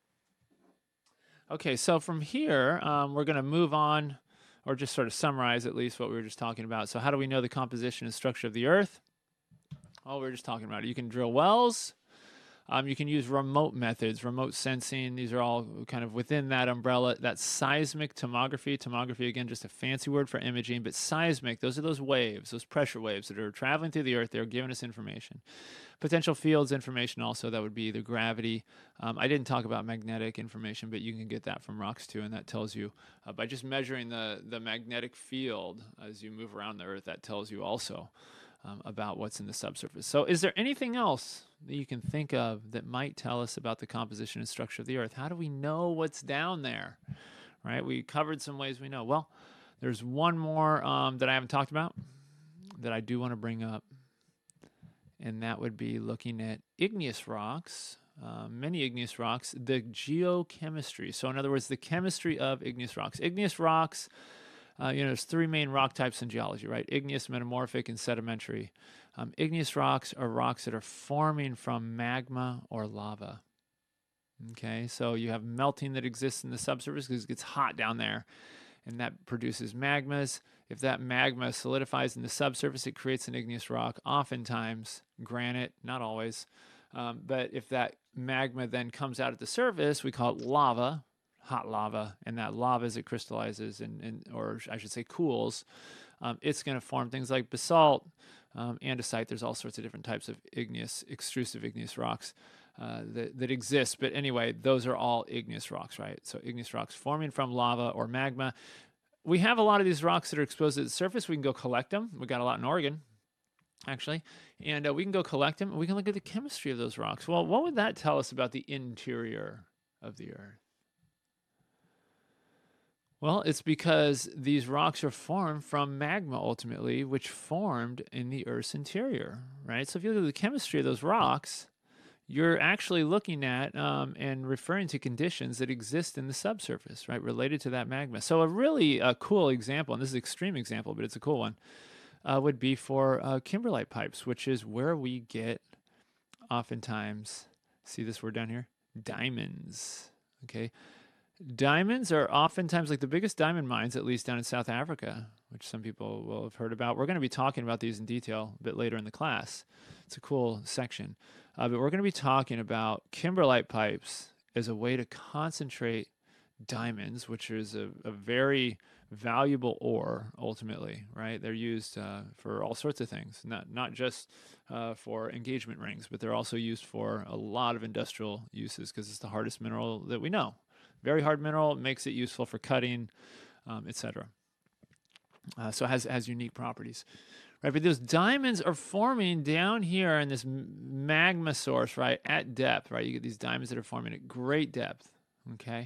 Okay, so from here, um, we're going to move on, or just sort of summarize at least what we were just talking about. So how do we know the composition and structure of the Earth? Oh, we were just talking about it. You can drill wells. Um, you can use remote methods, remote sensing. These are all kind of within that umbrella. That's seismic tomography. Tomography, again, just a fancy word for imaging, but seismic, those are those waves, those pressure waves that are traveling through the Earth. They're giving us information. Potential fields information also, that would be the gravity. Um, I didn't talk about magnetic information, but you can get that from rocks too, and that tells you, uh, by just measuring the, the magnetic field as you move around the Earth, that tells you also Um, about what's in the subsurface. So is there anything else that you can think of that might tell us about the composition and structure of the Earth? How do we know what's down there? Right? We covered some ways we know. Well, there's one more um, that I haven't talked about that I do want to bring up, and that would be looking at igneous rocks, uh, many igneous rocks, the geochemistry. So in other words, the chemistry of igneous rocks. Igneous rocks, Uh, you know, there's three main rock types in geology, right? Igneous, metamorphic, and sedimentary. Um, igneous rocks are rocks that are forming from magma or lava. Okay, so you have melting that exists in the subsurface because it gets hot down there, and that produces magmas. If that magma solidifies in the subsurface, it creates an igneous rock, oftentimes granite, not always. Um, but if that magma then comes out at the surface, we call it lava, hot lava, and that lava, as it crystallizes and, and or I should say cools, um, it's going to form things like basalt, um, andesite. There's all sorts of different types of igneous, extrusive igneous rocks uh, that, that exist. But anyway, those are all igneous rocks, right? So igneous rocks forming from lava or magma. We have a lot of these rocks that are exposed to the surface. We can go collect them. We got a lot in Oregon, actually, and uh, we can go collect them. And we can look at the chemistry of those rocks. Well, what would that tell us about the interior of the Earth? Well, it's because these rocks are formed from magma ultimately, which formed in the Earth's interior, right? So if you look at the chemistry of those rocks, you're actually looking at um, and referring to conditions that exist in the subsurface, right, related to that magma. So a really uh, cool example, and this is an extreme example, but it's a cool one, uh, would be for uh, kimberlite pipes, which is where we get oftentimes, see this word down here? Diamonds, okay? Diamonds are oftentimes like the biggest diamond mines, at least down in South Africa, which some people will have heard about. We're going to be talking about these in detail a bit later in the class. It's a cool section. Uh, but we're going to be talking about kimberlite pipes as a way to concentrate diamonds, which is a, a very valuable ore ultimately, right? They're used uh, for all sorts of things, not, not just uh, for engagement rings, but they're also used for a lot of industrial uses because it's the hardest mineral that we know. Very hard mineral, makes it useful for cutting, um, et cetera. Uh, so it has, has unique properties. right? But those diamonds are forming down here in this magma source, right, at depth, right? You get these diamonds that are forming at great depth, okay?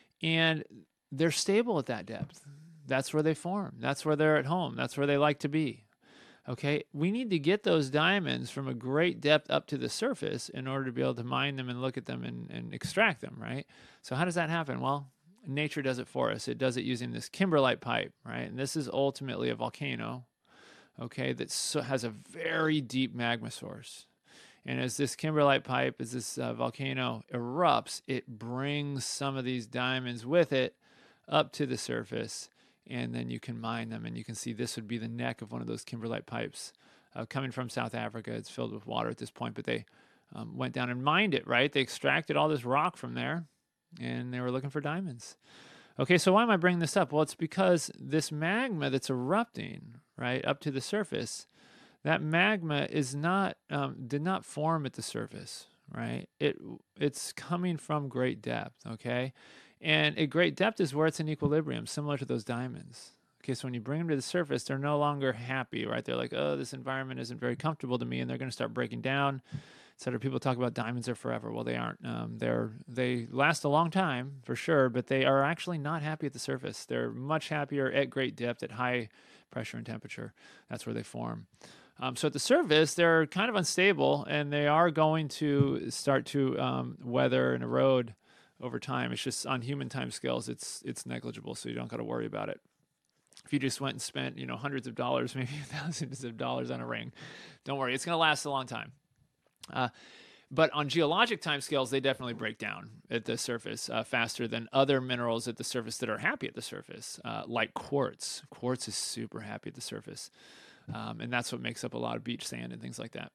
And they're stable at that depth. That's where they form. That's where they're at home. That's where they like to be. Okay, we need to get those diamonds from a great depth up to the surface in order to be able to mine them and look at them and, and extract them, right? So how does that happen? Well, nature does it for us. It does it using this kimberlite pipe, right? And this is ultimately a volcano, okay, that so, has a very deep magma source. And as this kimberlite pipe, as this uh, volcano erupts, it brings some of these diamonds with it up to the surface, and then you can mine them. And you can see this would be the neck of one of those kimberlite pipes uh, coming from South Africa. It's filled with water at this point, but they um, went down and mined it, right? They extracted all this rock from there, and they were looking for diamonds. Okay, so why am I bringing this up? Well, it's because this magma that's erupting, right, up to the surface, that magma is not um, did not form at the surface, right? It it's coming from great depth, okay? And at great depth is where it's in equilibrium, similar to those diamonds. Okay, so when you bring them to the surface, they're no longer happy, right? They're like, oh, this environment isn't very comfortable to me, and they're going to start breaking down. So people talk about diamonds are forever. Well, they aren't. Um, they're they last a long time for sure, but they are actually not happy at the surface. They're much happier at great depth, at high pressure and temperature. That's where they form. Um, so at the surface, they're kind of unstable, and they are going to start to um, weather and erode over time. It's just on human time scales, it's it's negligible, so you don't got to worry about it. If you just went and spent, you know, hundreds of dollars, maybe thousands of dollars on a ring, don't worry, it's going to last a long time. Uh, but on geologic time scales, they definitely break down at the surface uh, faster than other minerals at the surface that are happy at the surface, uh, like quartz. Quartz is super happy at the surface, um, and that's what makes up a lot of beach sand and things like that.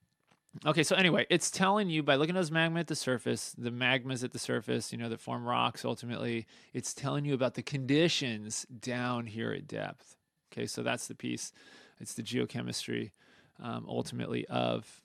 Okay, so anyway, it's telling you by looking at those magma at the surface, the magmas at the surface, you know, that form rocks ultimately, it's telling you about the conditions down here at depth. Okay, so that's the piece. It's the geochemistry, um, ultimately, of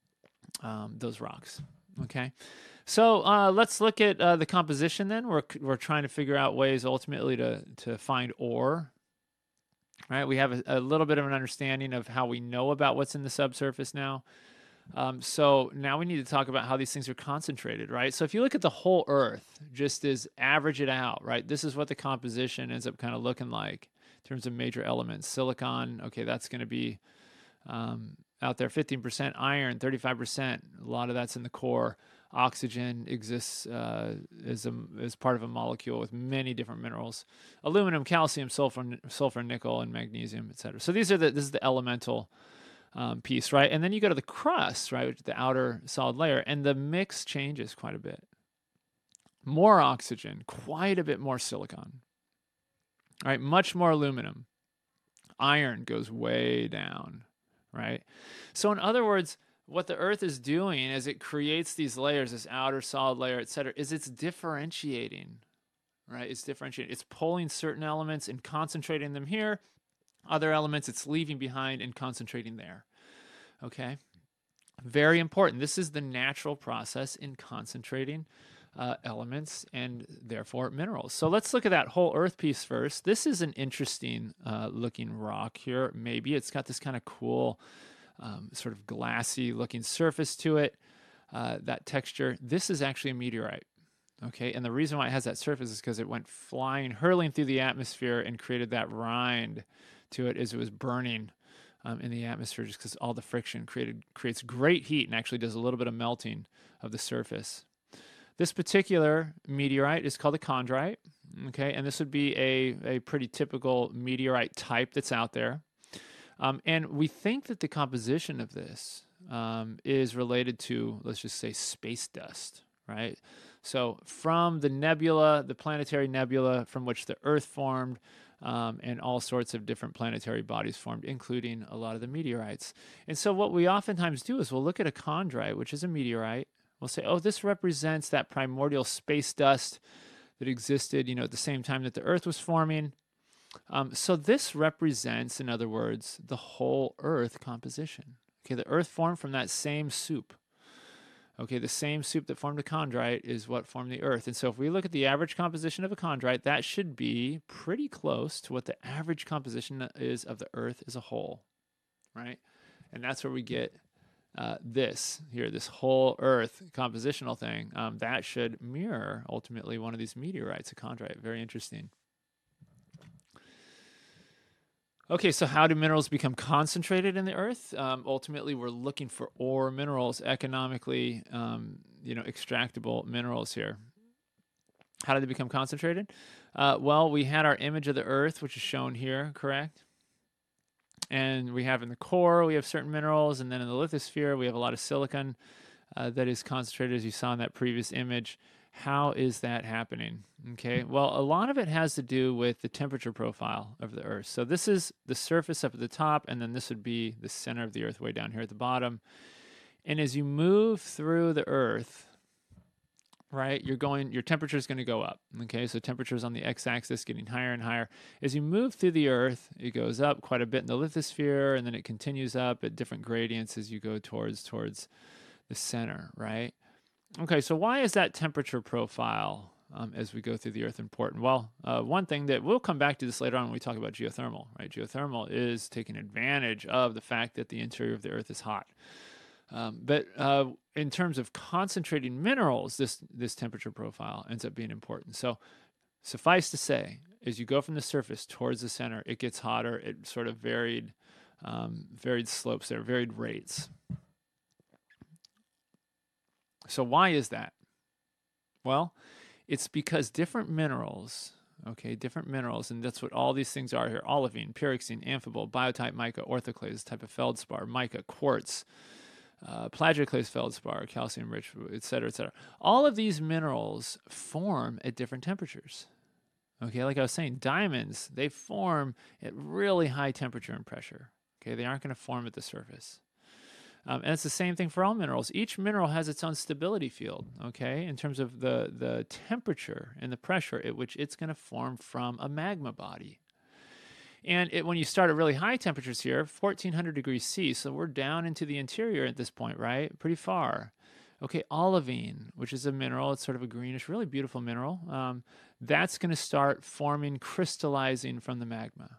um, those rocks. Okay, so uh, let's look at uh, the composition then. We're, we're trying to figure out ways ultimately to, to find ore. Right, we have a, a little bit of an understanding of how we know about what's in the subsurface now. Um, so now we need to talk about how these things are concentrated, right? So if you look at the whole Earth, just as average it out, right? This is what the composition ends up kind of looking like in terms of major elements. Silicon, okay, that's going to be um, out there. fifteen percent iron, thirty-five percent. A lot of that's in the core. Oxygen exists uh, as, a, as part of a molecule with many different minerals. Aluminum, calcium, sulfur, sulfur, nickel, and magnesium, et cetera. So these are the, this is the elemental Um, piece, right? And then you go to the crust, right, which is the outer solid layer, and the mix changes quite a bit. More oxygen, quite a bit more silicon, right? Much more aluminum. Iron goes way down, right? So in other words, what the Earth is doing as it creates these layers, this outer solid layer, et cetera, is it's differentiating, right? It's differentiating. It's pulling certain elements and concentrating them here. Other elements it's leaving behind and concentrating there. Okay, very important. This is the natural process in concentrating uh, elements and therefore minerals. So let's look at that whole Earth piece first. This is an interesting uh, looking rock here. Maybe it's got this kind of cool um, sort of glassy looking surface to it, uh, that texture. This is actually a meteorite. Okay, and the reason why it has that surface is because it went flying, hurling through the atmosphere and created that rind to it as it was burning um, in the atmosphere, just because all the friction created creates great heat and actually does a little bit of melting of the surface. This particular meteorite is called a chondrite, okay, and this would be a, a pretty typical meteorite type that's out there. Um, and we think that the composition of this um, is related to, let's just say, space dust, right? So from the nebula, the planetary nebula from which the Earth formed, Um, and all sorts of different planetary bodies formed, including a lot of the meteorites. And so what we oftentimes do is we'll look at a chondrite, which is a meteorite. We'll say, oh, this represents that primordial space dust that existed, you know, at the same time that the Earth was forming. Um, so this represents, in other words, the whole Earth composition. Okay, the Earth formed from that same soup. Okay, the same soup that formed a chondrite is what formed the Earth. And so if we look at the average composition of a chondrite, that should be pretty close to what the average composition is of the Earth as a whole. right? And that's where we get uh, this here, this whole Earth compositional thing. Um, that should mirror ultimately one of these meteorites, a chondrite. Very interesting. Okay, so how do minerals become concentrated in the earth? Um, ultimately, we're looking for ore minerals, economically, um, you know, extractable minerals here. How do they become concentrated? Uh, well, we had our image of the earth, which is shown here, correct? And we have in the core, we have certain minerals, and then in the lithosphere, we have a lot of silicon uh, that is concentrated, as you saw in that previous image. How is that happening? Okay, well, a lot of it has to do with the temperature profile of the Earth. So this is the surface up at the top, and then this would be the center of the Earth way down here at the bottom. And as you move through the Earth, right, you're going, your temperature is going to go up. Okay, so temperature is on the x-axis, getting higher and higher. As you move through the Earth, it goes up quite a bit in the lithosphere, and then it continues up at different gradients as you go towards towards the center, right? Okay, so why is that temperature profile um, as we go through the Earth important? Well, uh, one thing that we'll come back to this later on when we talk about geothermal, right? Geothermal is taking advantage of the fact that the interior of the Earth is hot. Um, but uh, in terms of concentrating minerals, this this temperature profile ends up being important. So suffice to say, as you go from the surface towards the center, it gets hotter at sort of varied, um, varied slopes there, varied rates. So why is that? Well, it's because different minerals, okay, different minerals, and that's what all these things are here: olivine, pyroxene, amphibole, biotite mica, orthoclase, type of feldspar, mica, quartz, uh, plagioclase feldspar, calcium rich, et cetera, et cetera. All of these minerals form at different temperatures. Okay, like I was saying, diamonds, they form at really high temperature and pressure. Okay, they aren't going to form at the surface. Um, and it's the same thing for all minerals. Each mineral has its own stability field, okay, in terms of the, the temperature and the pressure at which it's going to form from a magma body. And it, when you start at really high temperatures here, fourteen hundred degrees C, so we're down into the interior at this point, right? Pretty far. Okay, olivine, which is a mineral, it's sort of a greenish, really beautiful mineral. Um, that's going to start forming, crystallizing from the magma.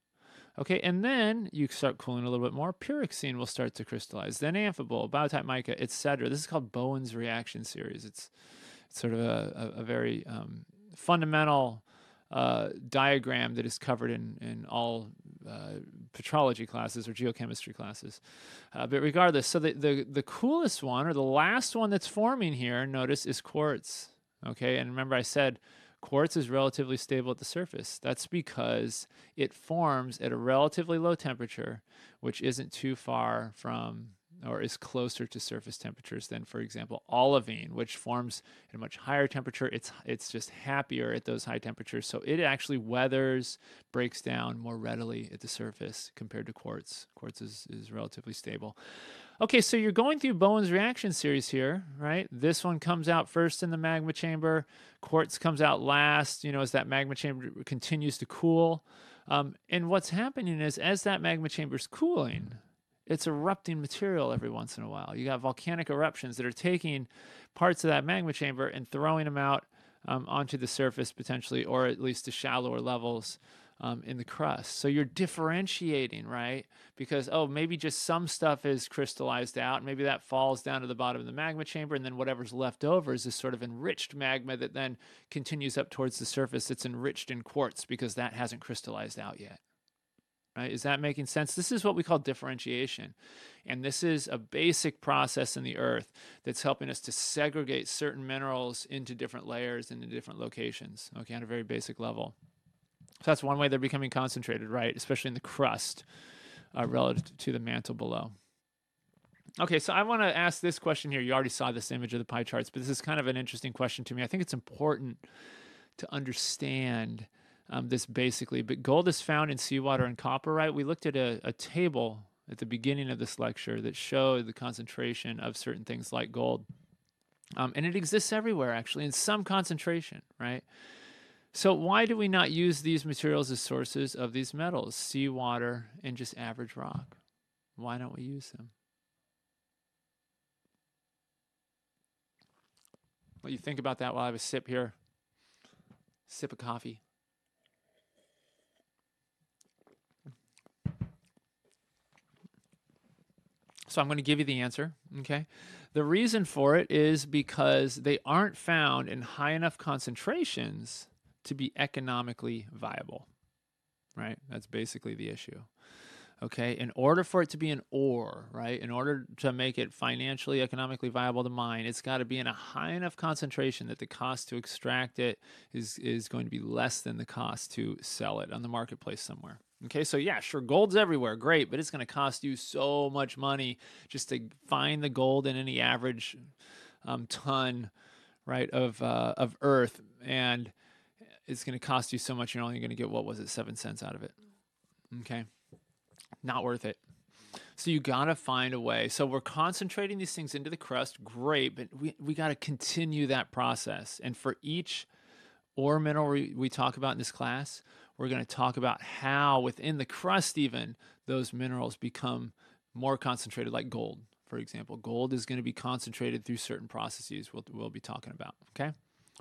Okay, and then you start cooling a little bit more. Pyroxene will start to crystallize. Then amphibole, biotite mica, et cetera. This is called Bowen's reaction series. It's, it's sort of a, a, a very um, fundamental uh, diagram that is covered in, in all uh, petrology classes or geochemistry classes. Uh, but regardless, so the, the, the coolest one, or the last one that's forming here, notice, is quartz. Okay, and remember I said quartz is relatively stable at the surface. That's because it forms at a relatively low temperature, which isn't too far from or is closer to surface temperatures than, for example, olivine, which forms at a much higher temperature. It's it's just happier at those high temperatures. So it actually weathers, breaks down more readily at the surface compared to quartz. Quartz is, is relatively stable. Okay, so you're going through Bowen's reaction series here, right? This one comes out first in the magma chamber. Quartz comes out last, you know, as that magma chamber continues to cool. Um, and what's happening is as that magma chamber is cooling, it's erupting material every once in a while. You got volcanic eruptions that are taking parts of that magma chamber and throwing them out um, onto the surface potentially, or at least to shallower levels um, in the crust. So you're differentiating, right? Because, oh, maybe just some stuff is crystallized out. Maybe that falls down to the bottom of the magma chamber, and then whatever's left over is this sort of enriched magma that then continues up towards the surface. It's enriched in quartz because that hasn't crystallized out yet. Right? Is that making sense? This is what we call differentiation. And this is a basic process in the earth that's helping us to segregate certain minerals into different layers and in different locations, okay, on a very basic level. So that's one way they're becoming concentrated, right? Especially in the crust uh, relative to the mantle below. Okay, so I want to ask this question here. You already saw this image of the pie charts, but this is kind of an interesting question to me. I think it's important to understand Um, this basically, but gold is found in seawater and copper, right? We looked at a, a table at the beginning of this lecture that showed the concentration of certain things like gold. Um, and it exists everywhere, actually, in some concentration, right? So why do we not use these materials as sources of these metals, seawater and just average rock? Why don't we use them? What do you think about that while I have a sip here? Sip of coffee. So I'm going to give you the answer, okay? The reason for it is because they aren't found in high enough concentrations to be economically viable, right? That's basically the issue. Okay, in order for it to be an ore, right, in order to make it financially, economically viable to mine, it's got to be in a high enough concentration that the cost to extract it is, is going to be less than the cost to sell it on the marketplace somewhere. Okay, so yeah, sure, gold's everywhere, great, but it's going to cost you so much money just to find the gold in any average um, ton, right, of, uh, of earth, and it's going to cost you so much, you're only going to get, what was it, seven cents out of it. Okay. Not worth it. So you got to find a way. So we're concentrating these things into the crust. Great, but we, we got to continue that process. And for each ore mineral we, we talk about in this class, we're going to talk about how within the crust even those minerals become more concentrated, like gold, for example. Gold is going to be concentrated through certain processes we'll, we'll be talking about, okay?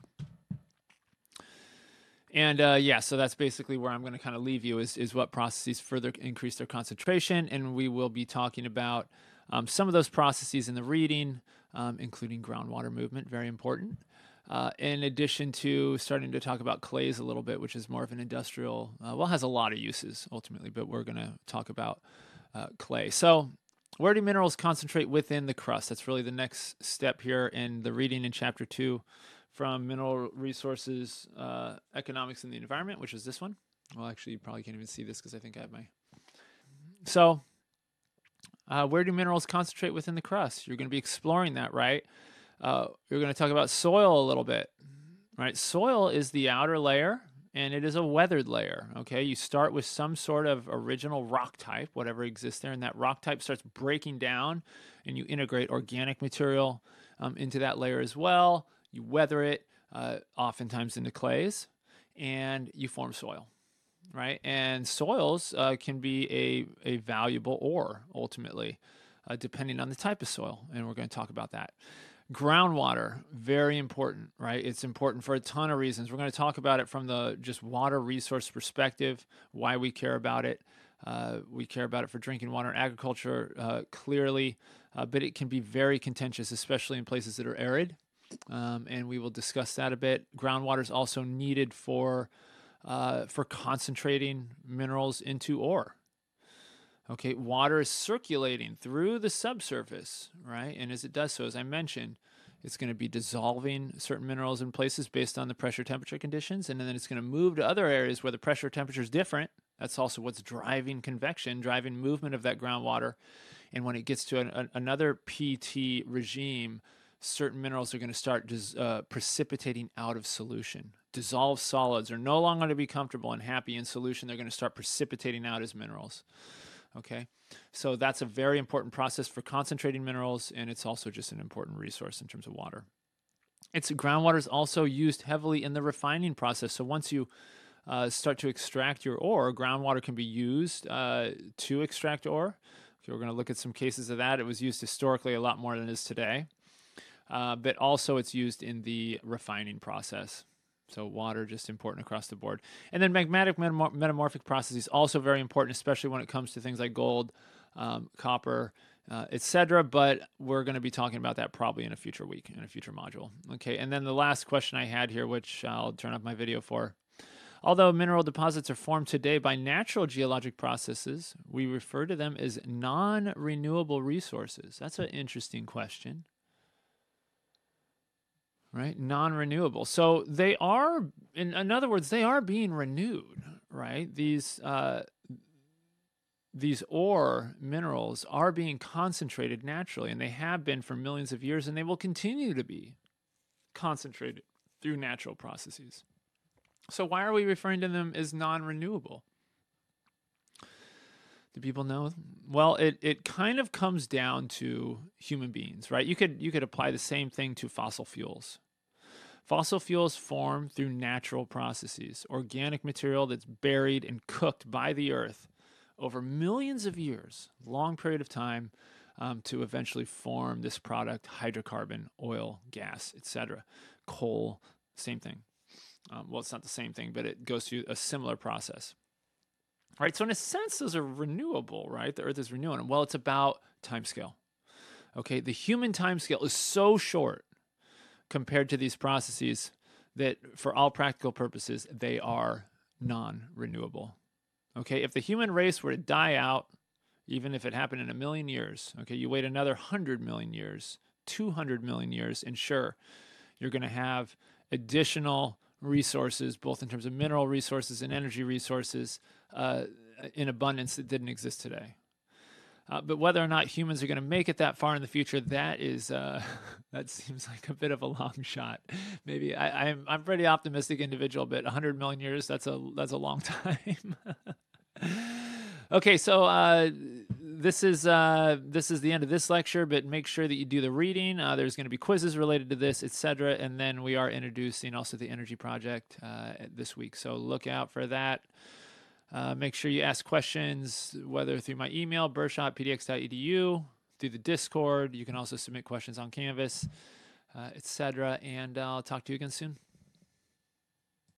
And uh, yeah, so that's basically where I'm going to kind of leave you is, is what processes further increase their concentration. And we will be talking about um, some of those processes in the reading, um, including groundwater movement, very important. Uh, in addition to starting to talk about clays a little bit, which is more of an industrial, uh, well, has a lot of uses ultimately, but we're going to talk about uh, clay. So where do minerals concentrate within the crust? That's really the next step here in the reading in chapter two. From Mineral Resources, uh, Economics and the Environment, which is this one. Well, actually, you probably can't even see this because I think I have my... So, uh, where do minerals concentrate within the crust? You're going to be exploring that, right? Uh, you're going to talk about soil a little bit, right? Soil is the outer layer, and it is a weathered layer, okay? You start with some sort of original rock type, whatever exists there, and that rock type starts breaking down, and you integrate organic material um, into that layer as well. You weather it, uh, oftentimes into clays, and you form soil, right? And soils uh, can be a, a valuable ore, ultimately, uh, depending on the type of soil, and we're going to talk about that. Groundwater, very important, right? It's important for a ton of reasons. We're going to talk about it from the just water resource perspective, why we care about it. Uh, we care about it for drinking water and agriculture, uh, clearly, uh, but it can be very contentious, especially in places that are arid. Um, and we will discuss that a bit. Groundwater is also needed for uh, for concentrating minerals into ore. Okay, water is circulating through the subsurface, right? And as it does so, as I mentioned, it's going to be dissolving certain minerals in places based on the pressure temperature conditions, and then it's going to move to other areas where the pressure temperature is different. That's also what's driving convection, driving movement of that groundwater. And when it gets to an, an, another P T regime, certain minerals are going to start dis, uh, precipitating out of solution. Dissolved solids are no longer going to be comfortable and happy in solution. They're going to start precipitating out as minerals. Okay, so that's a very important process for concentrating minerals, and it's also just an important resource in terms of water. It's groundwater is also used heavily in the refining process. So once you uh, start to extract your ore, groundwater can be used uh, to extract ore. Okay, we're going to look at some cases of that. It was used historically a lot more than it is today. Uh, but also it's used in the refining process. So water, just important across the board. And then magmatic metamor metamorphic processes, also very important, especially when it comes to things like gold, um, copper, uh, et cetera. But we're going to be talking about that probably in a future week, in a future module. Okay, and then the last question I had here, which I'll turn off my video for. Although mineral deposits are formed today by natural geologic processes, we refer to them as non-renewable resources. That's an interesting question. Right, non-renewable. So they are, in, in other words, they are being renewed, right? These uh, these ore minerals are being concentrated naturally, and they have been for millions of years, and they will continue to be concentrated through natural processes. So why are we referring to them as non-renewable? Do people know? Well, it, it kind of comes down to human beings, right? You could you could apply the same thing to fossil fuels. Fossil fuels form through natural processes, organic material that's buried and cooked by the earth over millions of years, long period of time, um, to eventually form this product: hydrocarbon, oil, gas, et cetera. Coal, same thing. Um, well, it's not the same thing, but it goes through a similar process. Right, so in a sense, those are renewable, right? The earth is renewing them. Well, it's about time scale. Okay, the human timescale is so short compared to these processes that for all practical purposes, they are non-renewable. Okay, if the human race were to die out, even if it happened in a million years, okay, you wait another one hundred million years, two hundred million years, and sure, you're going to have additional resources, both in terms of mineral resources and energy resources, uh, in abundance that didn't exist today. Uh, but whether or not humans are going to make it that far in the future, that is uh, that seems like a bit of a long shot. Maybe I, I'm I'm a pretty optimistic individual, but one hundred million years, that's a that's a long time. Okay, so uh, this is uh, this is the end of this lecture, but make sure that you do the reading. Uh, there's going to be quizzes related to this, et cetera. And then we are introducing also the Energy Project uh, this week. So look out for that. Uh, make sure you ask questions, whether through my email, bershot at p d x dot e d u, through the Discord. You can also submit questions on Canvas, uh, et cetera. And I'll talk to you again soon.